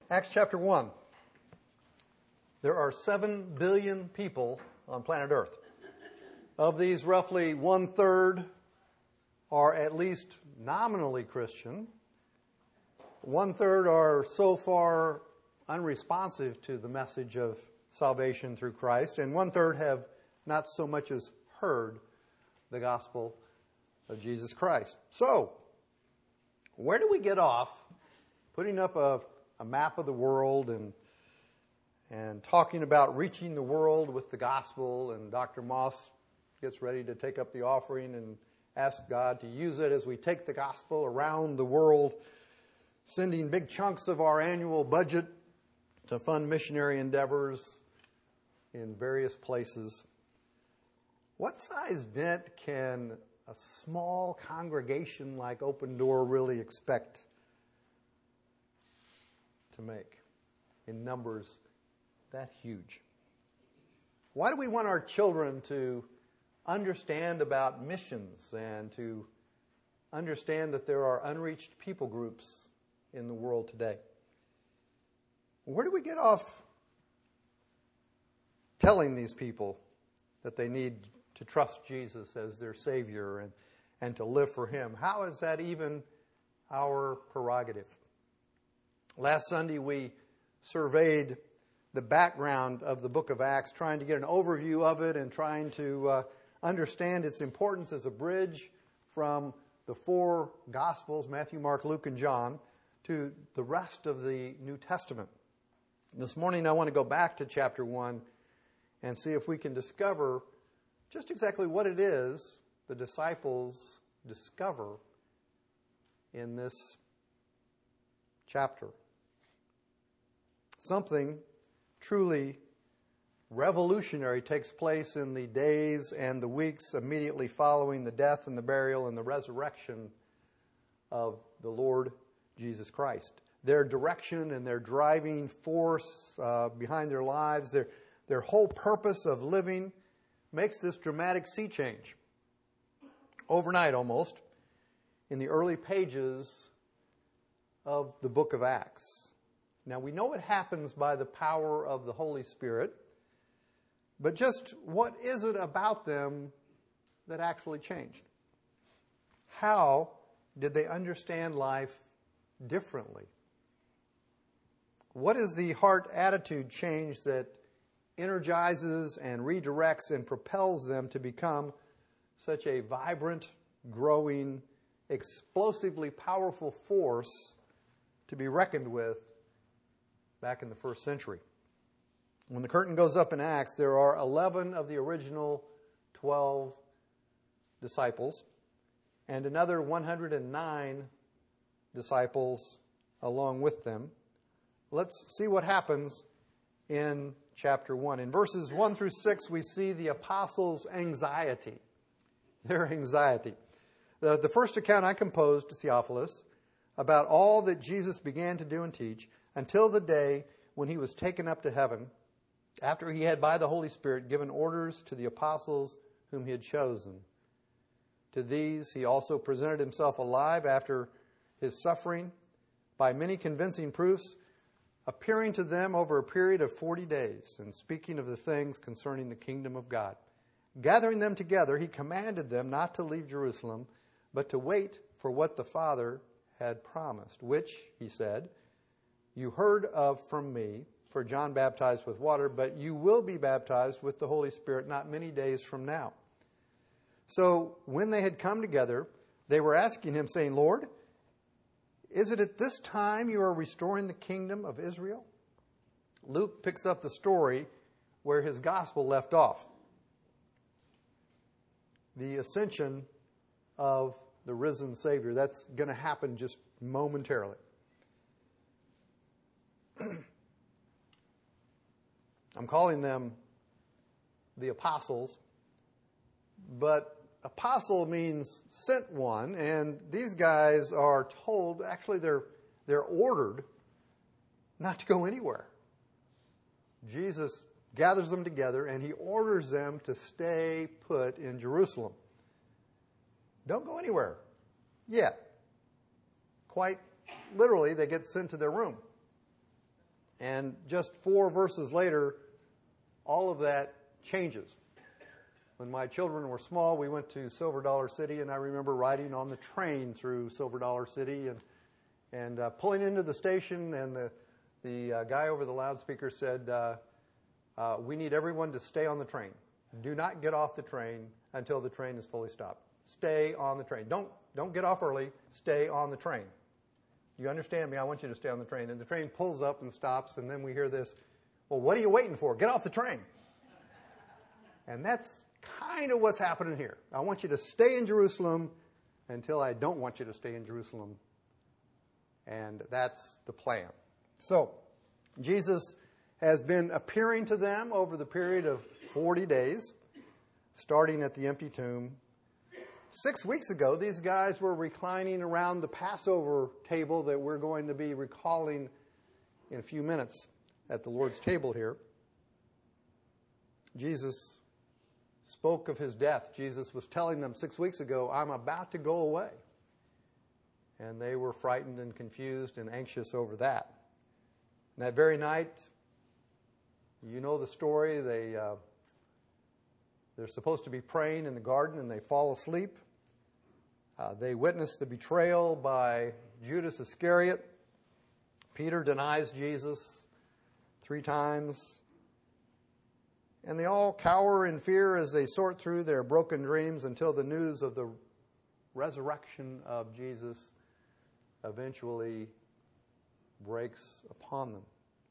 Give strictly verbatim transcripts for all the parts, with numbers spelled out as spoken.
Acts chapter one. There are seven billion people on planet Earth. Of these, roughly one-third are at least nominally Christian. One-third are so far unresponsive to the message of salvation through Christ, and one-third have not so much as heard the gospel of Jesus Christ. So, where do we get off putting up a, a map of the world and and talking about reaching the world with the gospel, and Doctor Moss gets ready to take up the offering and ask God to use it as we take the gospel around the world, sending big chunks of our annual budget to fund missionary endeavors in various places. What size dent can a small congregation like Open Door really expect to make in numbers that huge? Why do we want our children to understand about missions and to understand that there are unreached people groups in the world today? Where do we get off telling these people that they need to trust Jesus as their Savior and, and to live for Him? How is that even our prerogative? Last Sunday we surveyed the background of the book of Acts, trying to get an overview of it and trying to uh, understand its importance as a bridge from the four Gospels, Matthew, Mark, Luke, and John, to the rest of the New Testament. This morning I want to go back to chapter one and see if we can discover just exactly what it is the disciples discover in this chapter. Something truly revolutionary takes place in the days and the weeks immediately following the death and the burial and the resurrection of the Lord Jesus Christ. Their direction and their driving force uh, behind their lives, their, their whole purpose of living makes this dramatic sea change. Overnight almost, in the early pages of the book of Acts. Now, we know it happens by the power of the Holy Spirit, but just what is it about them that actually changed? How did they understand life differently? What is the heart attitude change that energizes and redirects and propels them to become such a vibrant, growing, explosively powerful force to be reckoned with back in the first century? When the curtain goes up in Acts, there are eleven of the original twelve disciples and another one hundred nine disciples along with them. Let's see what happens in chapter one. In verses one through six, we see the apostles' anxiety. Their anxiety. The, the first account I composed to Theophilus about all that Jesus began to do and teach until the day when he was taken up to heaven, after he had by the Holy Spirit given orders to the apostles whom he had chosen. To these he also presented himself alive after his suffering by many convincing proofs, appearing to them over a period of forty days and speaking of the things concerning the kingdom of God. Gathering them together, he commanded them not to leave Jerusalem, but to wait for what the Father had promised, which, he said, you heard of from me, for John baptized with water, but you will be baptized with the Holy Spirit not many days from now. So when they had come together, they were asking him, saying, Lord, is it at this time you are restoring the kingdom of Israel? Luke picks up the story where his gospel left off. The ascension of the risen Savior. That's going to happen just momentarily. I'm calling them the apostles, but apostle means sent one, and these guys are told, actually they're they're ordered not to go anywhere. Jesus gathers them together and he orders them to stay put in Jerusalem. Don't go anywhere yet. Quite literally, they get sent to their room. And just four verses later, all of that changes. When my children were small, we went to Silver Dollar City, and I remember riding on the train through Silver Dollar City and and uh, pulling into the station, and the the uh, guy over the loudspeaker said, uh, uh, we need everyone to stay on the train. Do not get off the train until the train is fully stopped. Stay on the train. Don't don't get off early. Stay on the train. You understand me? I want you to stay on the train. And the train pulls up and stops, and then we hear this, well, what are you waiting for? Get off the train. And that's kind of what's happening here. I want you to stay in Jerusalem until I don't want you to stay in Jerusalem. And that's the plan. So, Jesus has been appearing to them over the period of forty days, starting at the empty tomb. Six weeks ago, these guys were reclining around the Passover table that we're going to be recalling in a few minutes at the Lord's table here. Jesus spoke of his death. Jesus was telling them six weeks ago, I'm about to go away. And they were frightened and confused and anxious over that. And that very night, you know the story, they, uh, they're supposed to be praying in the garden and they fall asleep. Uh, they witness the betrayal by Judas Iscariot. Peter denies Jesus three times. And they all cower in fear as they sort through their broken dreams until the news of the resurrection of Jesus eventually breaks upon them.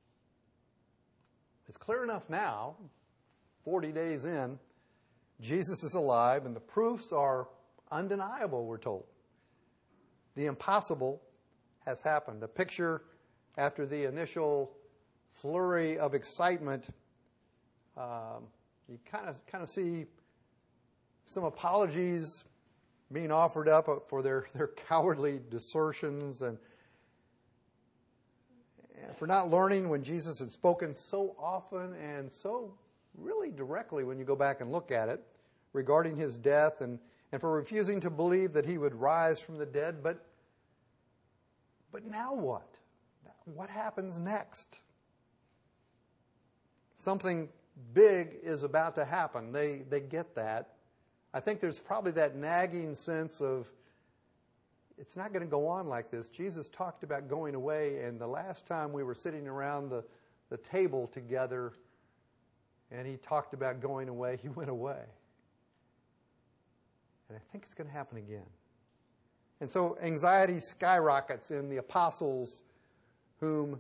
It's clear enough now, forty days in, Jesus is alive, and the proofs are undeniable, we're told. The impossible has happened. A picture after the initial flurry of excitement, um, you kind of kind of see some apologies being offered up for their, their cowardly desertions and, and for not learning when Jesus had spoken so often and so really directly when you go back and look at it regarding his death, and, and for refusing to believe that he would rise from the dead. But, but now what? What happens next? Something big is about to happen. They they get that. I think there's probably that nagging sense of it's not going to go on like this. Jesus talked about going away, and the last time we were sitting around the, the table together and he talked about going away, he went away. And I think it's going to happen again. And so anxiety skyrockets in the apostles whom,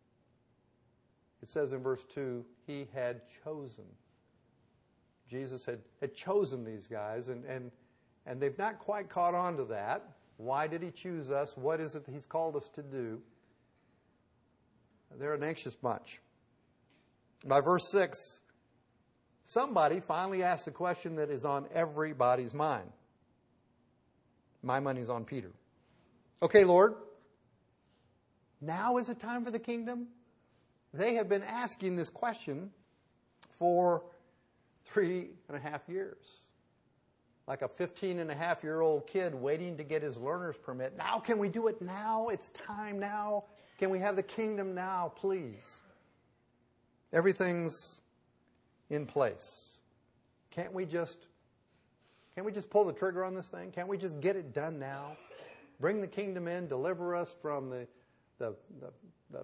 it says in verse two, he had chosen. Jesus had, had chosen these guys, and, and, and they've not quite caught on to that. Why did he choose us? What is it that he's called us to do? They're an anxious bunch. By verse six, somebody finally asks the question that is on everybody's mind. My money's on Peter. Okay, Lord, now is it time for the kingdom? They have been asking this question for three and a half years. Like a fifteen and a half year old kid waiting to get his learner's permit. Now, can we do it now? It's time now. Can we have the kingdom now, please? Everything's in place. Can't we just, can't we just pull the trigger on this thing? Can't we just get it done now? Bring the kingdom in, deliver us from the, the, the, the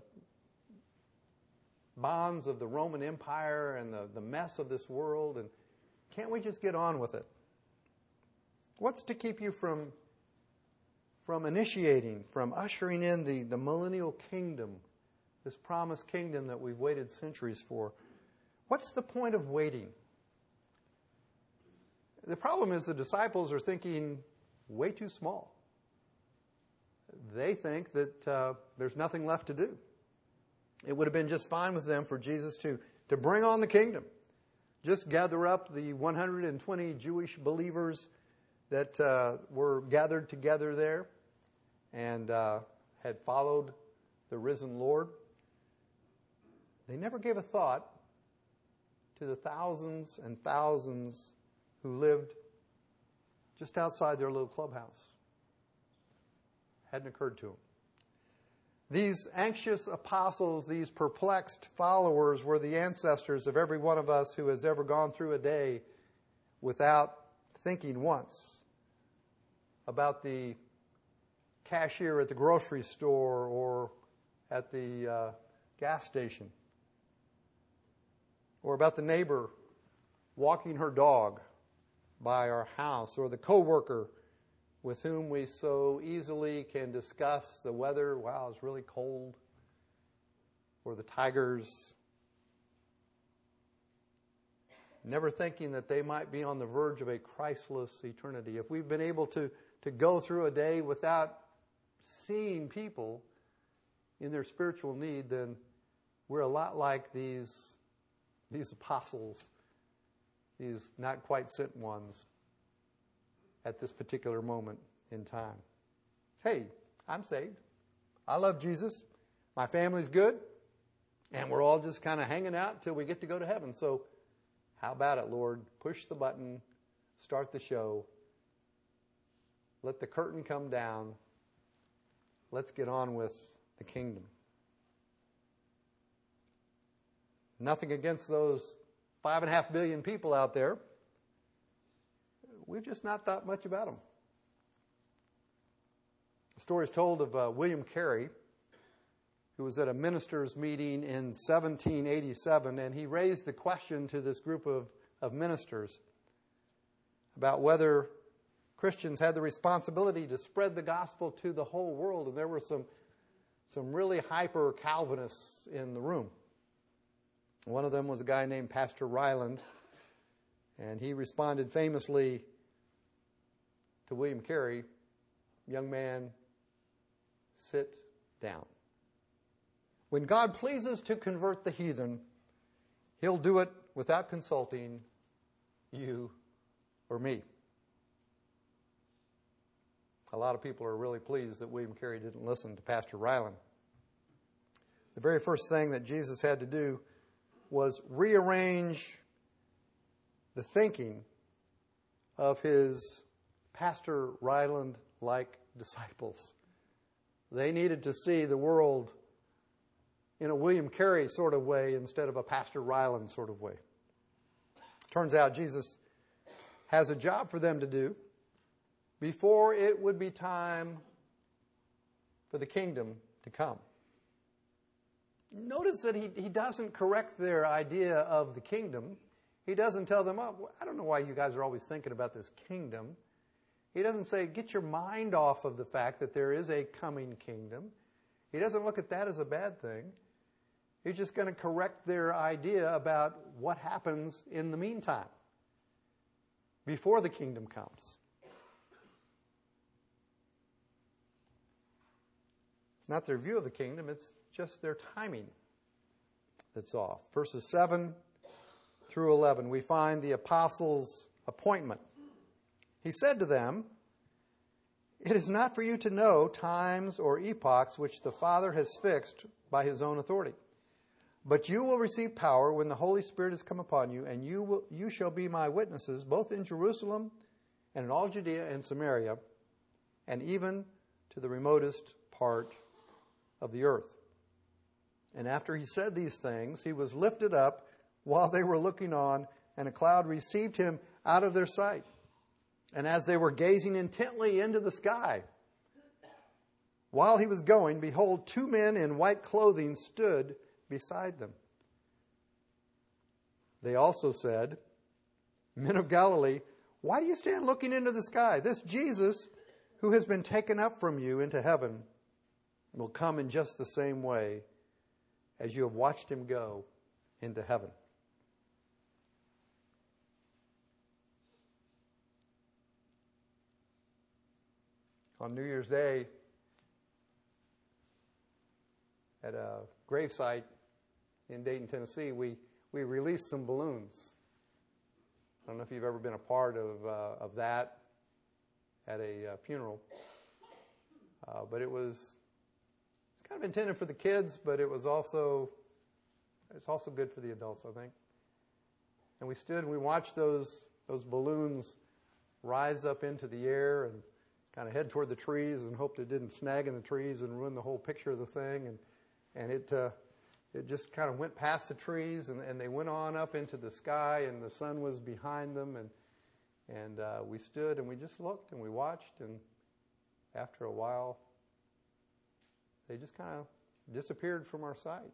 bonds of the Roman Empire and the, the mess of this world, and can't we just get on with it? What's to keep you from, from initiating, from ushering in the, the millennial kingdom, this promised kingdom that we've waited centuries for? What's the point of waiting? The problem is the disciples are thinking way too small. They think that uh, there's nothing left to do. It would have been just fine with them for Jesus to, to bring on the kingdom. Just gather up the one hundred twenty Jewish believers that uh, were gathered together there and uh, had followed the risen Lord. They never gave a thought to the thousands and thousands who lived just outside their little clubhouse. Hadn't occurred to them. These anxious apostles, these perplexed followers, were the ancestors of every one of us who has ever gone through a day without thinking once about the cashier at the grocery store or at the uh, gas station, or about the neighbor walking her dog by our house, or the coworker with whom we so easily can discuss the weather. Wow, it's really cold. Or the tigers. Never thinking that they might be on the verge of a Christless eternity. If we've been able to, to go through a day without seeing people in their spiritual need, then we're a lot like these, these apostles, these not quite sent ones at this particular moment in time. Hey, I'm saved. I love Jesus. My family's good. And we're all just kind of hanging out till we get to go to heaven. So how about it, Lord? Push the button. Start the show. Let the curtain come down. Let's get on with the kingdom. Nothing against those five and a half billion people out there. We've just not thought much about them. The story is told of uh, William Carey, who was at a ministers' meeting in seventeen eighty-seven, and he raised the question to this group of, of ministers about whether Christians had the responsibility to spread the gospel to the whole world. And there were some, some really hyper Calvinists in the room. One of them was a guy named Pastor Ryland, and he responded famously to William Carey, "Young man, sit down. When God pleases to convert the heathen, He'll do it without consulting you or me." A lot of people are really pleased that William Carey didn't listen to Pastor Ryland. The very first thing that Jesus had to do was rearrange the thinking of his Pastor Ryland-like disciples. They needed to see the world in a William Carey sort of way instead of a Pastor Ryland sort of way. Turns out Jesus has a job for them to do before it would be time for the kingdom to come. Notice that he, he doesn't correct their idea of the kingdom. He doesn't tell them, "Oh, I don't know why you guys are always thinking about this kingdom." He doesn't say, "Get your mind off of the fact that there is a coming kingdom." He doesn't look at that as a bad thing. He's just going to correct their idea about what happens in the meantime, before the kingdom comes. It's not their view of the kingdom, it's just their timing that's off. Verses seven through eleven, we find the apostles' appointment. He said to them, "It is not for you to know times or epochs which the Father has fixed by His own authority. But you will receive power when the Holy Spirit has come upon you, and you will, you shall be my witnesses both in Jerusalem and in all Judea and Samaria, and even to the remotest part of the earth." And after he said these things, he was lifted up while they were looking on, and a cloud received him out of their sight. And as they were gazing intently into the sky, while he was going, behold, two men in white clothing stood beside them. They also said, "Men of Galilee, why do you stand looking into the sky? This Jesus, who has been taken up from you into heaven, will come in just the same way as you have watched him go into heaven." On New Year's Day, at a gravesite in Dayton, Tennessee, we, we released some balloons. I don't know if you've ever been a part of uh, of that at a uh, funeral, uh, but it was it's kind of intended for the kids, but it was also it's also good for the adults, I think. And we stood and we watched those those balloons rise up into the air and kind of head toward the trees and hoped it didn't snag in the trees and ruin the whole picture of the thing. And and it uh, it just kind of went past the trees, and, and they went on up into the sky, and the sun was behind them. And and uh, we stood and we just looked and we watched, and after a while, they just kind of disappeared from our sight.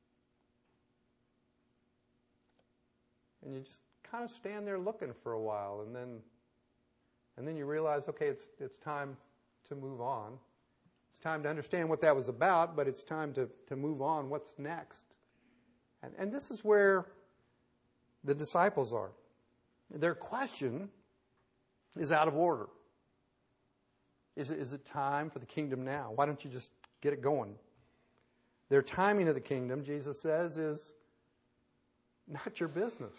And you just kind of stand there looking for a while, and then and then you realize, okay, it's it's time to move on. It's time to understand what that was about, but it's time to, to move on. What's next? And, and this is where the disciples are. Their question is out of order. Is it, is it time for the kingdom now? Why don't you just get it going? Their timing of the kingdom, Jesus says, is not your business.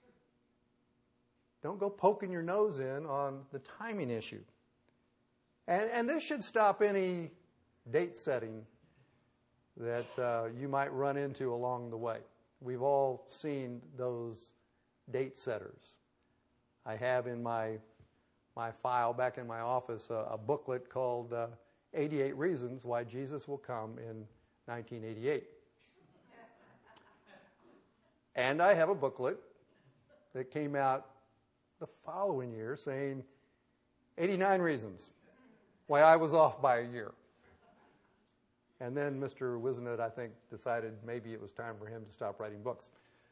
Don't go poking your nose in on the timing issue. And, and this should stop any date setting that uh, you might run into along the way. We've all seen those date setters. I have in my my file back in my office a, a booklet called uh, eighty-eight Reasons Why Jesus Will Come in nineteen eighty-eight. And I have a booklet that came out the following year saying eighty-nine Reasons Why I Was Off by a Year. And then Mister Wisenut, I think, decided maybe it was time for him to stop writing books.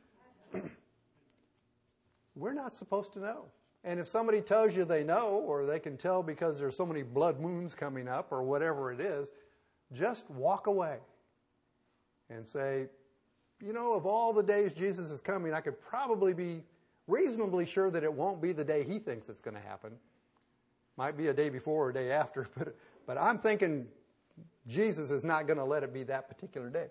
We're not supposed to know. And if somebody tells you they know, or they can tell because there's so many blood moons coming up, or whatever it is, just walk away and say, you know, of all the days Jesus is coming, I could probably be reasonably sure that it won't be the day he thinks it's going to happen. Might be a day before or a day after, but but I'm thinking Jesus is not going to let it be that particular day.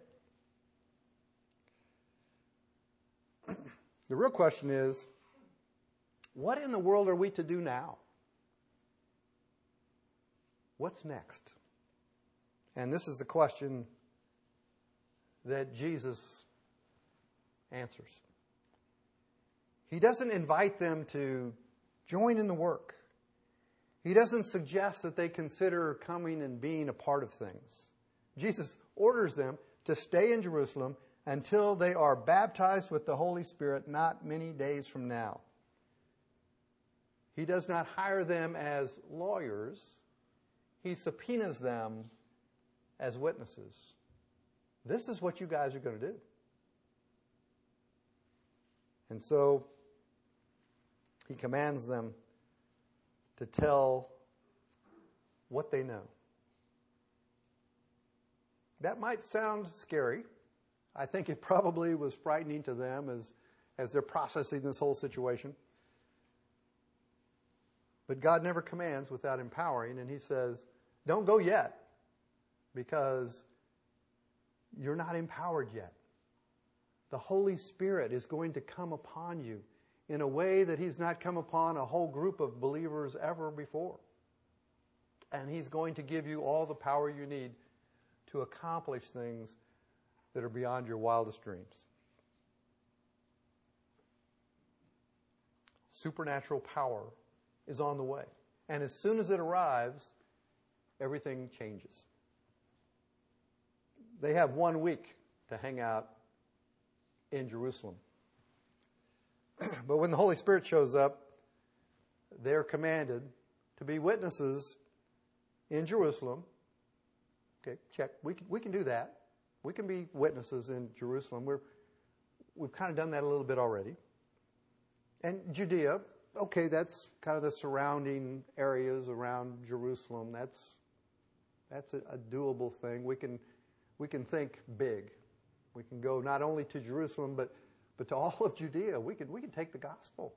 The real question is, what in the world are we to do now? What's next? And this is the question that Jesus answers. He doesn't invite them to join in the work. He doesn't suggest that they consider coming and being a part of things. Jesus orders them to stay in Jerusalem until they are baptized with the Holy Spirit not many days from now. He does not hire them as lawyers. He subpoenas them as witnesses. This is what you guys are going to do. And so he commands them to tell what they know. That might sound scary. I think it probably was frightening to them as, as they're processing this whole situation. But God never commands without empowering, and he says, don't go yet, because you're not empowered yet. The Holy Spirit is going to come upon you in a way that he's not come upon a whole group of believers ever before. And he's going to give you all the power you need to accomplish things that are beyond your wildest dreams. Supernatural power is on the way. And as soon as it arrives, everything changes. They have one week to hang out in Jerusalem. But when the Holy Spirit shows up, they're commanded to be witnesses in Jerusalem. Okay, check. We can, we can do that. We can be witnesses in Jerusalem. We're, we've kind of done that a little bit already. And Judea, okay, that's kind of the surrounding areas around Jerusalem. That's that's a, a doable thing. We can we can think big. We can go not only to Jerusalem, but but to all of Judea. We could we could take the gospel.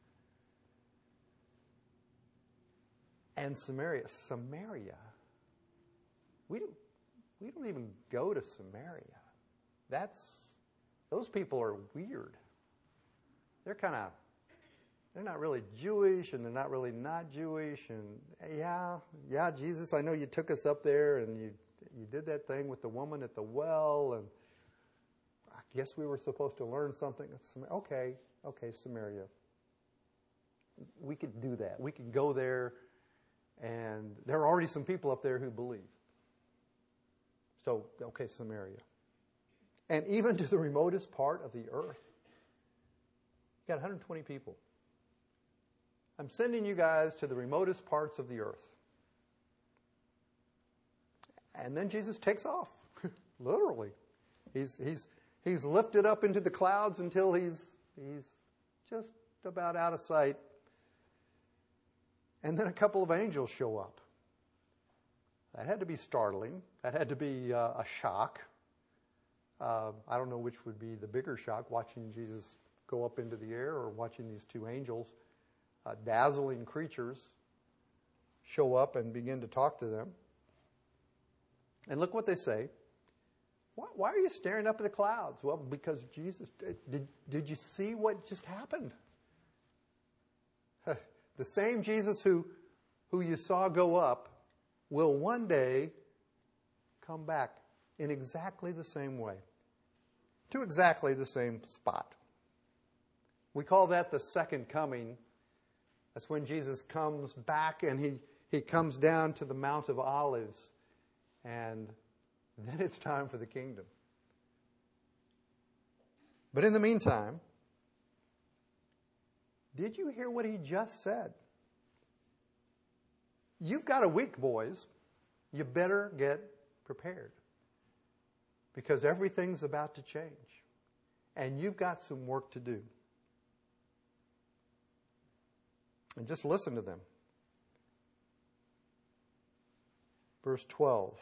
And Samaria, Samaria. We don't we don't even go to Samaria. That's those people are weird. They're kind of they're not really Jewish, and they're not really not Jewish. And yeah, yeah, Jesus, I know you took us up there, and you you did that thing with the woman at the well, and I guess we were supposed to learn something. Okay, okay, Samaria. We could do that. We could go there And there are already some people up there who believe. So, okay, Samaria. And even to the remotest part of the earth. You got one hundred twenty people. I'm sending you guys to the remotest parts of the earth. And then Jesus takes off. Literally. He's he's he's lifted up into the clouds until he's he's just about out of sight. And then a couple of angels show up. That had to be startling. That had to be uh, a shock. Uh, I don't know which would be the bigger shock, watching Jesus go up into the air or watching these two angels, uh, dazzling creatures, show up and begin to talk to them. And look what they say. Why, why are you staring up at the clouds? Well, because Jesus, did, did you see what just happened? The same Jesus who, who you saw go up will one day come back in exactly the same way, to exactly the same spot. We call that the second coming. That's when Jesus comes back and he, he comes down to the Mount of Olives, and then it's time for the kingdom. But in the meantime, did you hear what he just said? You've got a week, boys. You better get prepared. Because everything's about to change. And you've got some work to do. And just listen to them. Verse twelve.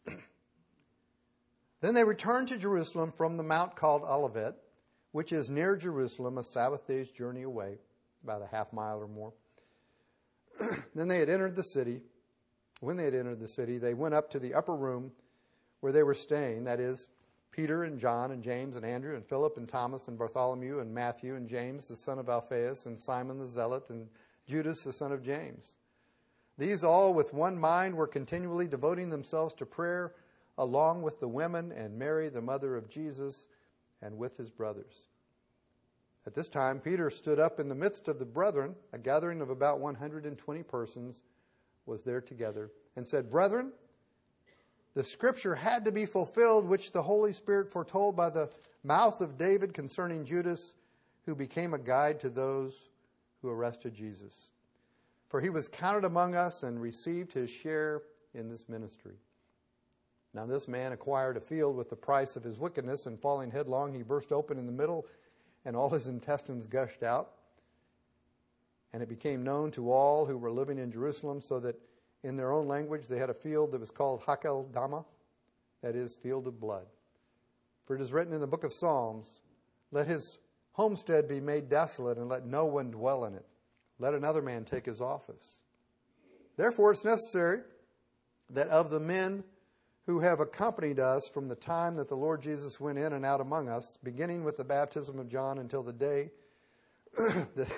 Then they returned to Jerusalem from the mount called Olivet, which is near Jerusalem, a Sabbath day's journey away, about a half mile or more. Then they had entered the city. When they had entered the city, they went up to the upper room where they were staying, that is, Peter and John and James and Andrew and Philip and Thomas and Bartholomew and Matthew and James, the son of Alphaeus, and Simon the Zealot and Judas, the son of James. These all with one mind were continually devoting themselves to prayer, along with the women and Mary, the mother of Jesus, and with his brothers. At this time, Peter stood up in the midst of the brethren. A gathering of about one hundred twenty persons was there together, and said, Brethren, the scripture had to be fulfilled, which the Holy Spirit foretold by the mouth of David concerning Judas, who became a guide to those who arrested Jesus. For he was counted among us and received his share in this ministry. Now this man acquired a field with the price of his wickedness, and falling headlong, he burst open in the middle, and all his intestines gushed out. And it became known to all who were living in Jerusalem, so that in their own language they had a field that was called Hakel Dama, that is, field of blood. For it is written in the book of Psalms, Let his homestead be made desolate, and let no one dwell in it. Let another man take his office. Therefore it's necessary that of the men who have accompanied us from the time that the Lord Jesus went in and out among us, beginning with the baptism of John until the day that,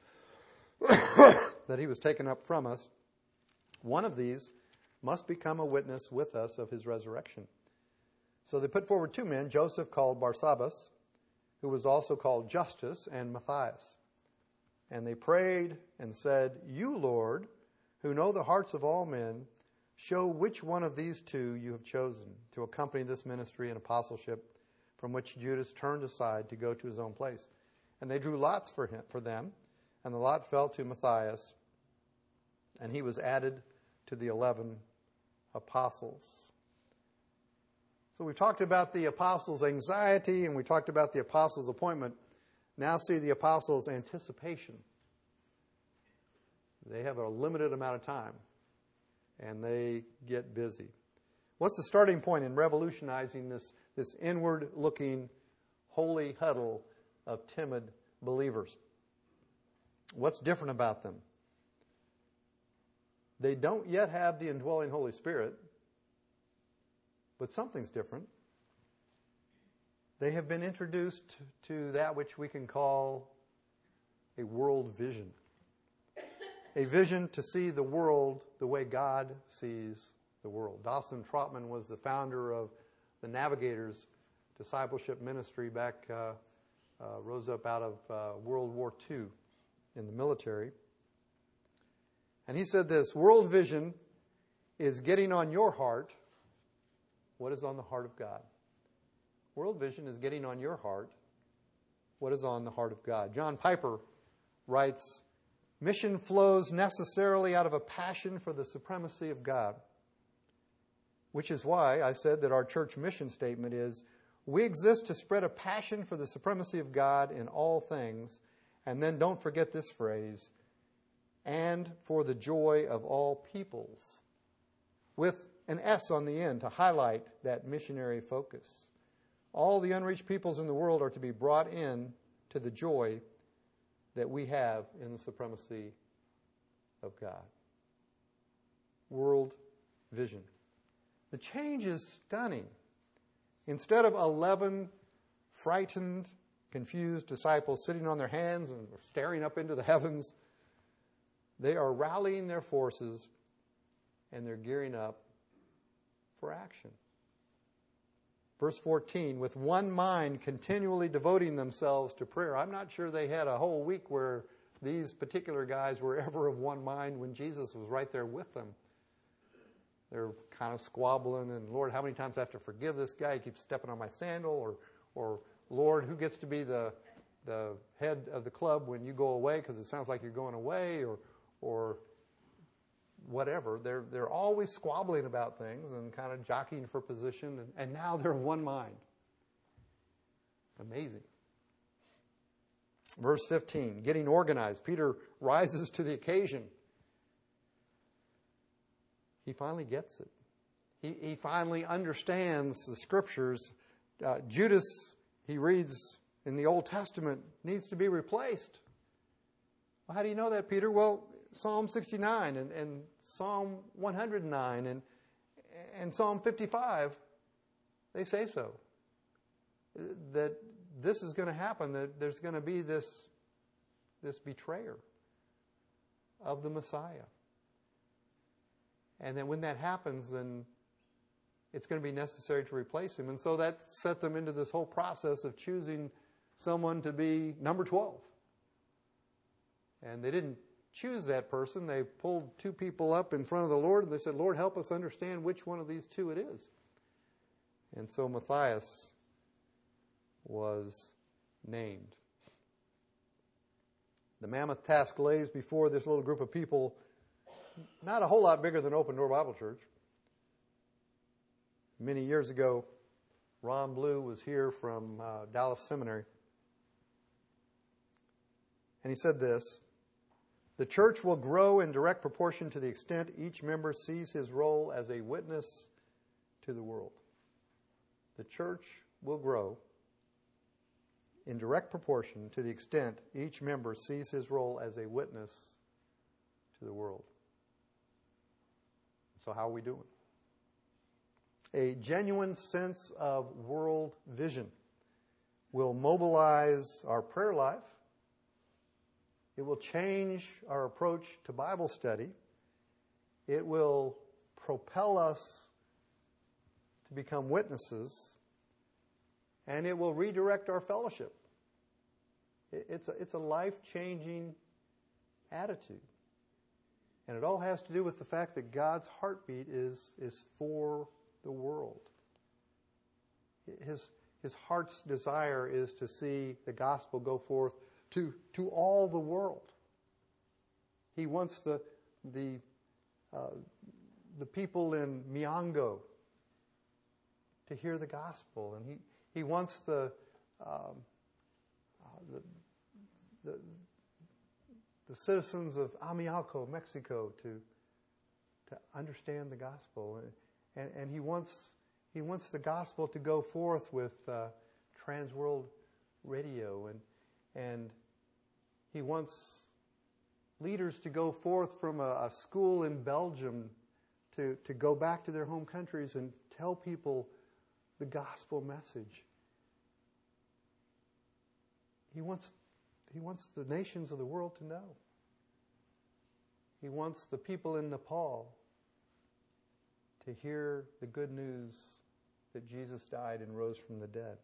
that he was taken up from us, one of these must become a witness with us of his resurrection. So they put forward two men, Joseph called Barsabbas, who was also called Justus, and Matthias. And they prayed and said, You, Lord, who know the hearts of all men, show which one of these two you have chosen to accompany this ministry and apostleship, from which Judas turned aside to go to his own place. And they drew lots for him, for them, and the lot fell to Matthias, and he was added to the eleven apostles. So we've talked about the apostles' anxiety, and we talked about the apostles' appointment. Now see the apostles' anticipation. They have a limited amount of time, and they get busy. What's the starting point in revolutionizing this, this inward-looking, holy huddle of timid believers? What's different about them? They don't yet have the indwelling Holy Spirit, but something's different. They have been introduced to that which we can call a world vision. A vision to see the world the way God sees the world. Dawson Trotman was the founder of the Navigators Discipleship Ministry back, uh, uh, rose up out of uh, World War Two in the military. And he said this, world vision is getting on your heart what is on the heart of God. World vision is getting on your heart what is on the heart of God. John Piper writes, mission flows necessarily out of a passion for the supremacy of God, which is why I said that our church mission statement is, we exist to spread a passion for the supremacy of God in all things, and then don't forget this phrase, and for the joy of all peoples, with an S on the end to highlight that missionary focus. All the unreached peoples in the world are to be brought in to the joy that we have in the supremacy of God. World vision. The change is stunning. Instead of eleven frightened, confused disciples sitting on their hands and staring up into the heavens, they are rallying their forces and they're gearing up for action. Verse fourteen, with one mind continually devoting themselves to prayer. I'm not sure they had a whole week where these particular guys were ever of one mind when Jesus was right there with them. They're kind of squabbling, and Lord, how many times I have to forgive this guy? He keeps stepping on my sandal. Or, or Lord, who gets to be the the head of the club when you go away because it sounds like you're going away, or or whatever. They're they're always squabbling about things and kind of jockeying for position, and, and now they're of one mind. Amazing. Verse fifteen, getting organized. Peter rises to the occasion. He finally gets it. He, he finally understands the Scriptures. Uh, Judas, he reads in the Old Testament, needs to be replaced. Well, how do you know that, Peter? Well, Psalm sixty-nine and, and Psalm one hundred nine and, and Psalm fifty-five, they say so. That this is going to happen, that there's going to be this, this betrayer of the Messiah. And then when that happens, then it's going to be necessary to replace him. And so that set them into this whole process of choosing someone to be number twelve. And they didn't choose that person. They pulled two people up in front of the Lord, and they said, Lord, help us understand which one of these two it is. And so Matthias was named. The mammoth task lays before this little group of people, not a whole lot bigger than Open Door Bible Church. Many years ago, Ron Blue was here from uh, Dallas Seminary. And he said this, the church will grow in direct proportion to the extent each member sees his role as a witness to the world. The church will grow in direct proportion to the extent each member sees his role as a witness to the world. So how are we doing? A genuine sense of world vision will mobilize our prayer life. It will change our approach to Bible study. It will propel us to become witnesses. And it will redirect our fellowship. It's a, it's a life-changing attitude. And it all has to do with the fact that God's heartbeat is, is for the world. His, his heart's desire is to see the gospel go forth to, to all the world. He wants the, the, uh, the people in Myango to hear the gospel. And he, he wants the, um, uh, the, the, the citizens of Amialco, Mexico, to, to understand the gospel. And, and he wants, he wants the gospel to go forth with uh, Trans World Radio. And, and he wants leaders to go forth from a, a school in Belgium to, to go back to their home countries and tell people the gospel message. He wants, he wants the nations of the world to know. He wants the people in Nepal to hear the good news that Jesus died and rose from the dead.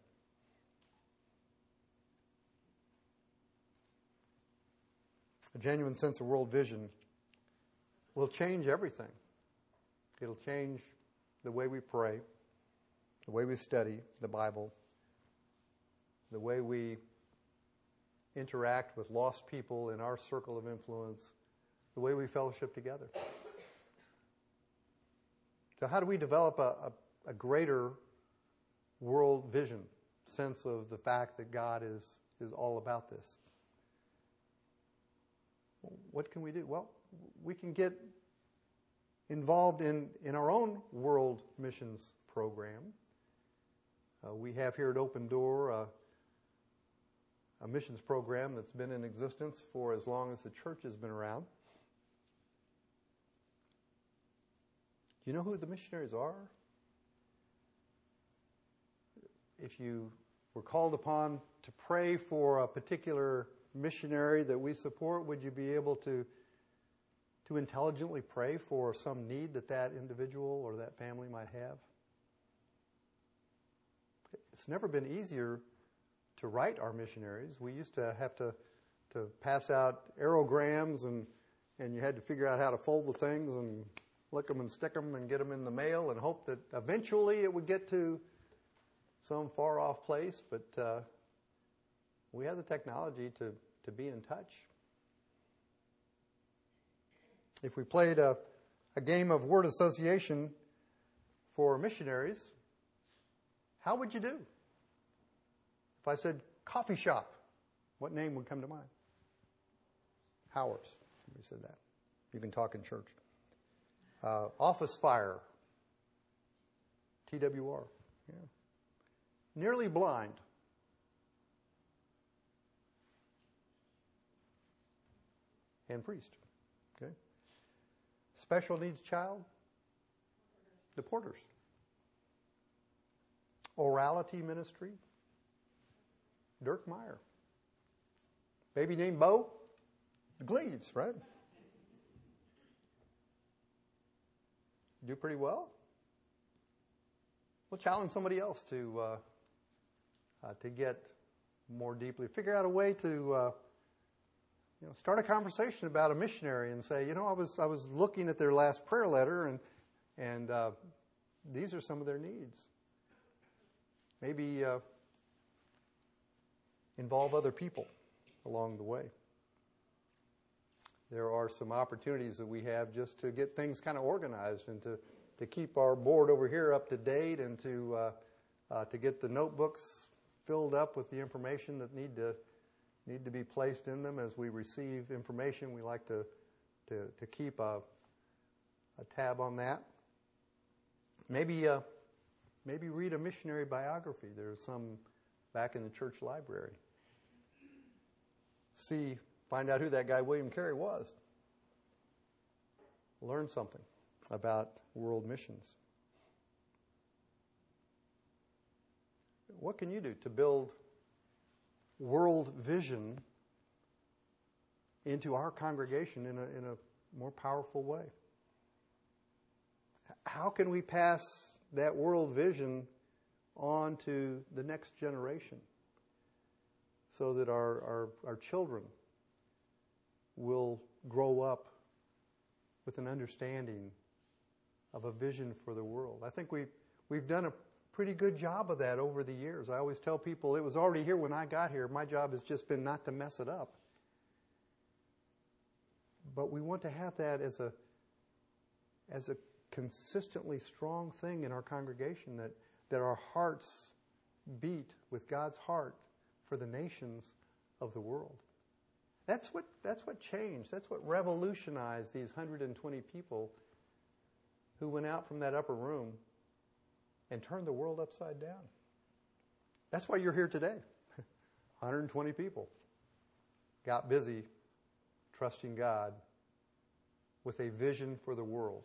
A genuine sense of world vision will change everything. It'll change the way we pray, the way we study the Bible, the way we interact with lost people in our circle of influence, the way we fellowship together. So how do we develop a, a, a greater world vision, sense of the fact that God is, is all about this? What can we do? Well, we can get involved in, in our own world missions program. Uh, we have here at Open Door uh, a missions program that's been in existence for as long as the church has been around. Do you know who the missionaries are? If you were called upon to pray for a particular missionary that we support, would you be able to to intelligently pray for some need that that individual or that family might have? It's never been easier to write our missionaries. We used to have to, to pass out aerograms, and, and you had to figure out how to fold the things and lick them and stick them and get them in the mail and hope that eventually it would get to some far-off place. But uh, we have the technology to, to be in touch. If we played a, a game of word association for missionaries, how would you do? If I said coffee shop, what name would come to mind? Howard's. Somebody said that. You can talk in church. Uh, office fire. T W R. Yeah. Nearly blind. And priest. Okay. Special needs child. The Porters. Orality ministry. Dirk Meyer. Baby named Bo? The Gleaves, right? Do pretty well? We'll challenge somebody else to uh, uh, to get more deeply. Figure out a way to uh, you know start a conversation about a missionary and say, you know, I was I was looking at their last prayer letter, and and uh, these are some of their needs. Maybe uh, involve other people along the way. There are some opportunities that we have just to get things kind of organized and to, to keep our board over here up to date, and to uh, uh, to get the notebooks filled up with the information that need to need to be placed in them as we receive information. We like to to, to keep a, a tab on that. Maybe uh, maybe read a missionary biography. There's some back in the church library. See, find out who that guy William Carey was. Learn something about world missions. What can you do to build world vision into our congregation in a, in a more powerful way? How can we pass that world vision on to the next generation so that our, our, our children will grow up with an understanding of a vision for the world? I think we've, we've done a pretty good job of that over the years. I always tell people it was already here when I got here. My job has just been not to mess it up. But we want to have that as a as a consistently strong thing in our congregation, that, that our hearts beat with God's heart for the nations of the world. That's what that's what changed. That's what revolutionized these one hundred twenty people who went out from that upper room and turned the world upside down. That's why you're here today. one hundred twenty people got busy trusting God with a vision for the world.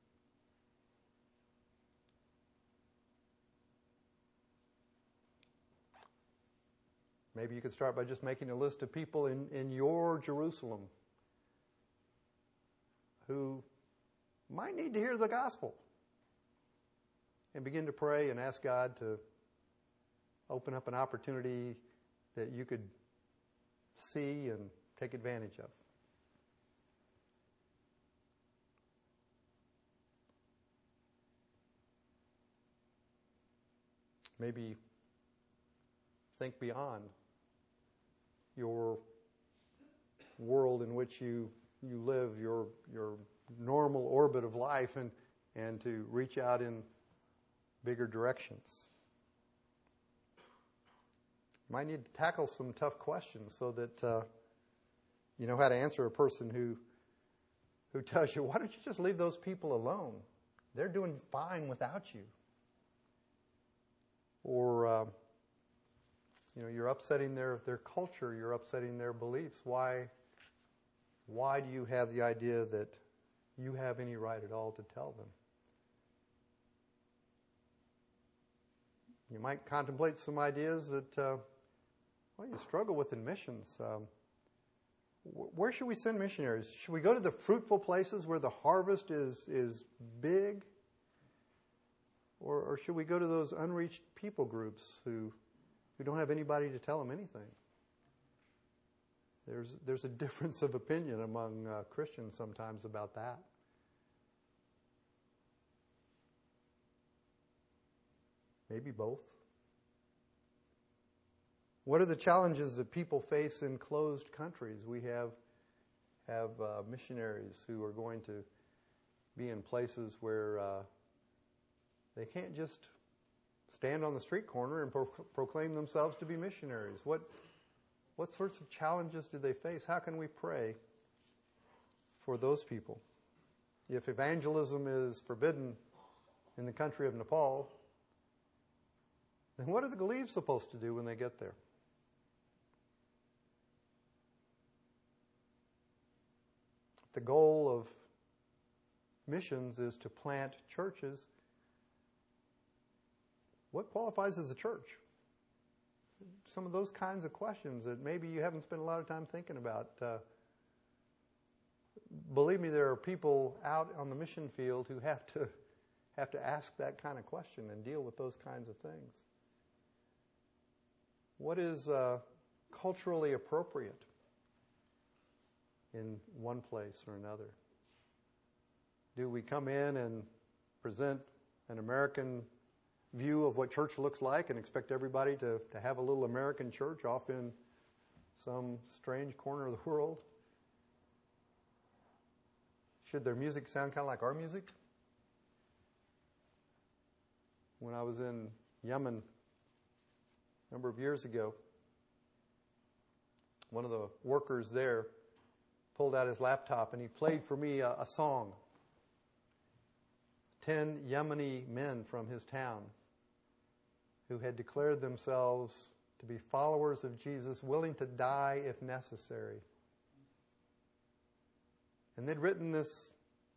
Maybe you could start by just making a list of people in, in your Jerusalem who might need to hear the gospel, and begin to pray and ask God to open up an opportunity that you could see and take advantage of. Maybe think beyond your world in which you you live, your your normal orbit of life, and and to reach out in bigger directions. You might need to tackle some tough questions so that uh, you know how to answer a person who who tells you, why don't you just leave those people alone? They're doing fine without you. Or, uh, you know, you're upsetting their, their culture, you're upsetting their beliefs. Why, why do you have the idea that you have any right at all to tell them? You might contemplate some ideas that, uh, well, you struggle with in missions. Um, wh- where should we send missionaries? Should we go to the fruitful places where the harvest is, is big? Or, or should we go to those unreached people groups who, who don't have anybody to tell them anything? There's, there's a difference of opinion among uh, Christians sometimes about that. Maybe both. What are the challenges that people face in closed countries? We have, have uh, missionaries who are going to be in places where uh, they can't just stand on the street corner and pro- proclaim themselves to be missionaries. What, what sorts of challenges do they face? How can we pray for those people? If evangelism is forbidden in the country of Nepal, then what are the Galeves supposed to do when they get there? The goal of missions is to plant churches. What qualifies as a church? Some of those kinds of questions that maybe you haven't spent a lot of time thinking about. Uh, believe me, there are people out on the mission field who have to have to ask that kind of question and deal with those kinds of things. What is uh, culturally appropriate in one place or another? Do we come in and present an American view of what church looks like and expect everybody to, to have a little American church off in some strange corner of the world? Should their music sound kind of like our music? When I was in Yemen a number of years ago, one of the workers there pulled out his laptop and he played for me a, a song. Ten Yemeni men from his town who had declared themselves to be followers of Jesus, willing to die if necessary. And they'd written this,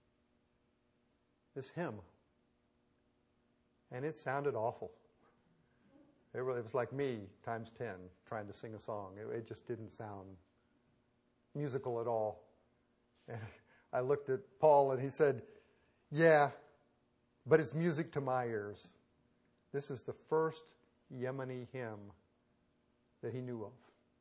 this hymn. And it sounded awful. It was like me times ten trying to sing a song. It, it just didn't sound musical at all. And I looked at Paul and he said, yeah, but it's music to my ears. This is the first Yemeni hymn that he knew of.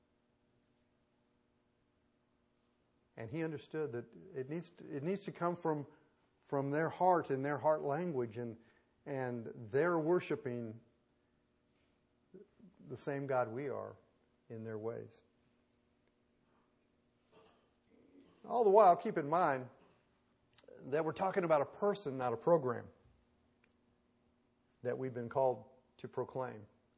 And he understood that it needs to, it needs to come from, from their heart and their heart language, and, and they're worshiping the same God we are in their ways. All the while, keep in mind that we're talking about a person, not a program, that we've been called to proclaim.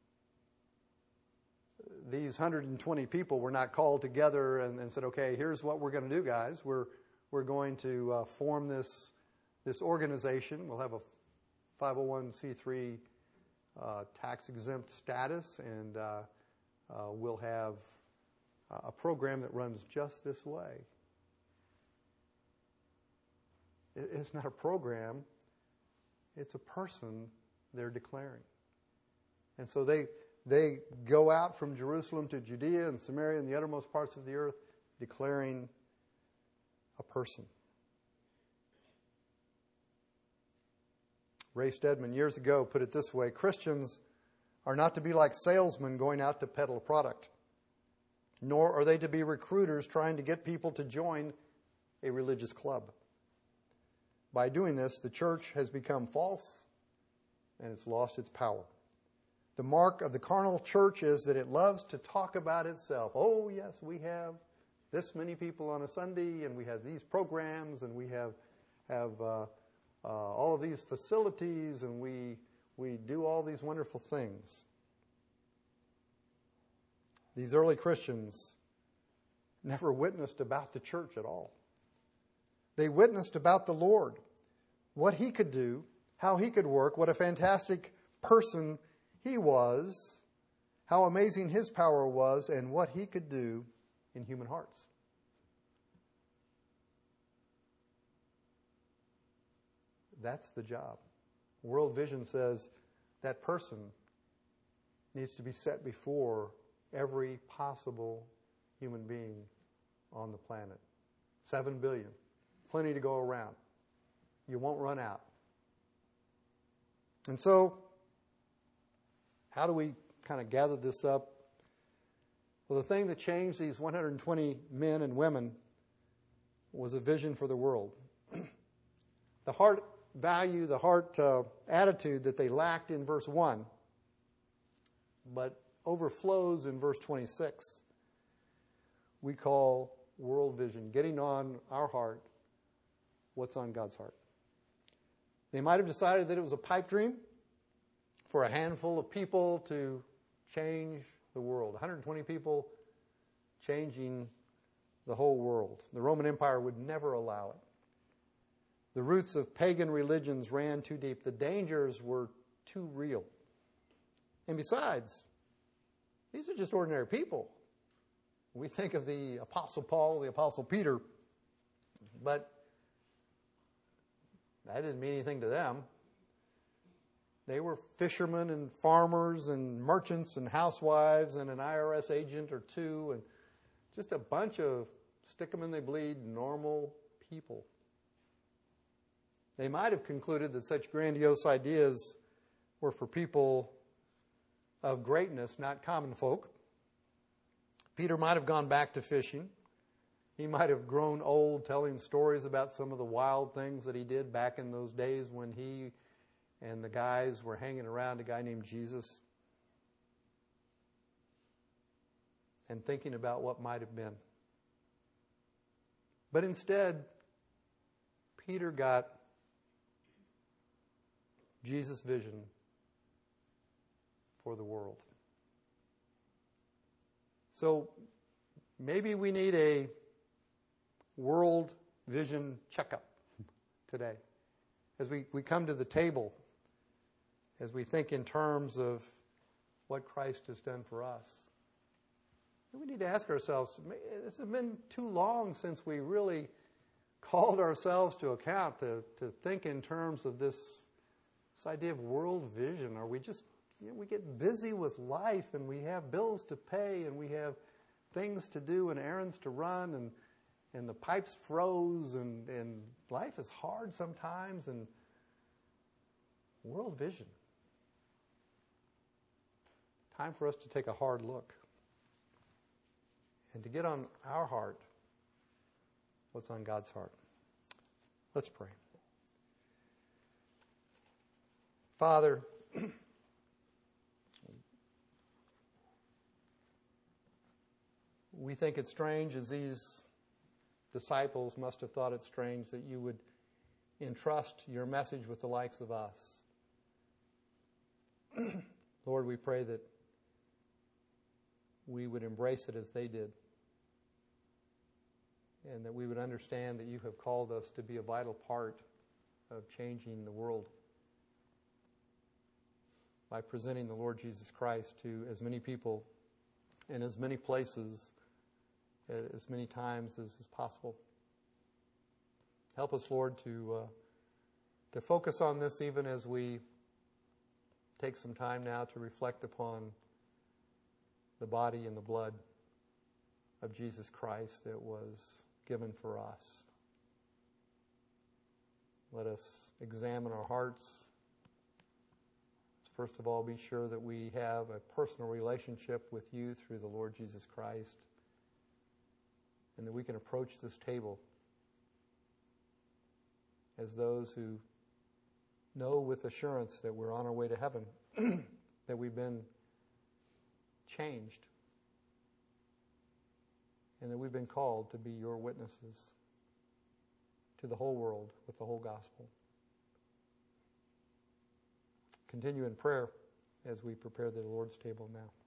These one hundred twenty people were not called together and, and said, okay, here's what we're going to do, guys. We're we're going to uh, form this this organization. We'll have a five oh one c three uh, tax-exempt status, and uh, uh, we'll have a program that runs just this way. It, it's not a program. It's a person they're declaring. And so they they go out from Jerusalem to Judea and Samaria and the uttermost parts of the earth, declaring a person. Ray Stedman years ago put it this way: Christians are not to be like salesmen going out to peddle a product, nor are they to be recruiters trying to get people to join a religious club. By doing this, the church has become false and it's lost its power. The mark of the carnal church is that it loves to talk about itself. Oh, yes, we have this many people on a Sunday, and we have these programs, and we have have uh, uh, all of these facilities, and we we do all these wonderful things. These early Christians never witnessed about the church at all. They witnessed about the Lord, what He could do, how He could work, what a fantastic person He was, how amazing His power was, and what He could do in human hearts. That's the job. World Vision says that person needs to be set before every possible human being on the planet. Seven billion. Plenty to go around. You won't run out. And so, how do we kind of gather this up? Well, the thing that changed these one hundred twenty men and women was a vision for the world. The heart value, the heart uh, attitude that they lacked in verse one, but overflows in verse twenty-six, we call world vision, getting on our heart what's on God's heart. They might have decided that it was a pipe dream for a handful of people to change the world. one hundred twenty people changing the whole world. The Roman Empire would never allow it. The roots of pagan religions ran too deep. The dangers were too real. And besides, these are just ordinary people. We think of the Apostle Paul, the Apostle Peter, but that didn't mean anything to them. They were fishermen and farmers and merchants and housewives and an I R S agent or two and just a bunch of stick 'em and they bleed normal people. They might have concluded that such grandiose ideas were for people of greatness, not common folk. Peter might have gone back to fishing. He might have grown old telling stories about some of the wild things that he did back in those days when he and the guys were hanging around a guy named Jesus and thinking about what might have been. But instead, Peter got Jesus' vision for the world. So maybe we need a world vision checkup today. As we, we come to the table, as we think in terms of what Christ has done for us, we need to ask ourselves, has it been too long since we really called ourselves to account to, to think in terms of this, this idea of world vision? Are we just, you know, we get busy with life and we have bills to pay and we have things to do and errands to run and and the pipes froze and, and life is hard sometimes and world vision. Time for us to take a hard look and to get on our heart what's on God's heart. Let's pray. Father, we think it's strange, as these disciples must have thought it strange, that you would entrust your message with the likes of us. Lord, we pray that we would embrace it as they did, and that we would understand that you have called us to be a vital part of changing the world by presenting the Lord Jesus Christ to as many people in as many places as many times as is possible. Help us, Lord, to uh, to focus on this even as we take some time now to reflect upon the body and the blood of Jesus Christ that was given for us. Let us examine our hearts. Let's first of all be sure that we have a personal relationship with you through the Lord Jesus Christ, and that we can approach this table as those who know with assurance that we're on our way to heaven that we've been changed, and that we've been called to be your witnesses to the whole world with the whole gospel. Continue in prayer as we prepare the Lord's table now.